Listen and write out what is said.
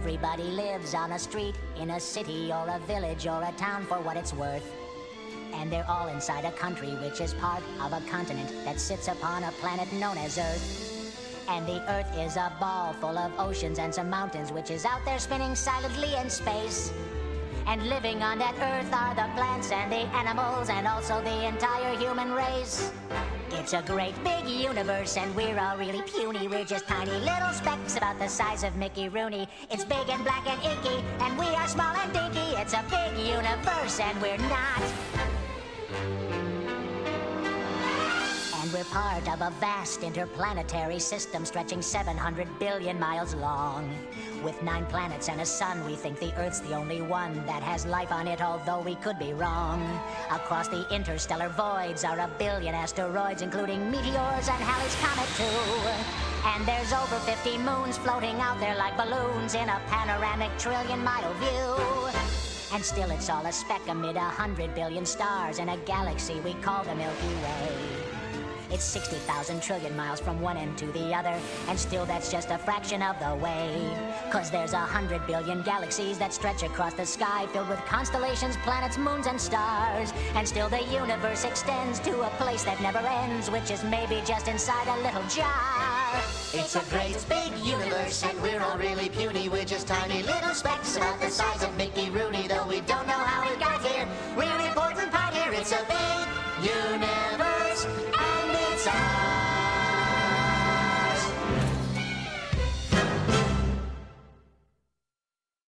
Everybody lives on a street, in a city or a village or a town for what it's worth. And they're all inside a country which is part of a continent that sits upon a planet known as Earth. And the Earth is a ball full of oceans and some mountains which is out there spinning silently in space. And living on that Earth are the plants and the animals and also the entire human race. It's a great big universe and we're all really puny. We're just tiny little specks about the size of Mickey Rooney. It's big and black and inky and we are small and dinky. It's a big universe and we're not. And we're part of a vast interplanetary system stretching 700 billion miles long. With 9 planets and a sun, we think the Earth's the only one that has life on it, although we could be wrong. Across the interstellar voids are a billion asteroids, including meteors and Halley's Comet too. And there's over 50 moons floating out there like balloons in a panoramic trillion-mile view. And still it's all a speck amid 100 billion stars in a galaxy we call the Milky Way. It's 60,000 trillion miles from one end to the other, and still that's just a fraction of the way. 'Cause there's 100 billion galaxies that stretch across the sky, filled with constellations, planets, moons, and stars. And still the universe extends to a place that never ends, which is maybe just inside a little jar. It's a great big universe and we're all really puny. We're just tiny little specks about the size of Mickey Rooney. Though we don't know how we got here, we're an important part here. It's a big universe.